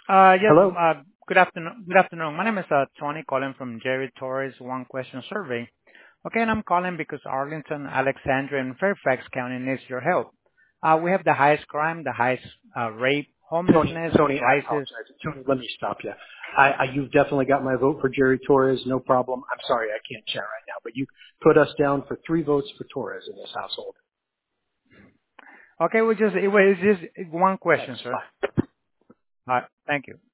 Yes, Hello? good afternoon. Good afternoon. My name is Tony calling from Jerry Torres One Question Survey. Okay, and I'm calling because Arlington, Alexandria, and Fairfax County needs your help. We have the highest crime, the highest rape, homelessness, Tony, I prices. apologize. Tony, let me stop you. You've definitely got my vote for Jerry Torres. No problem. I'm sorry I can't chat right now, but you put us down for 3 votes for Torres in this household. Okay, it was just one question, Thanks. sir. Bye. All right, thank you.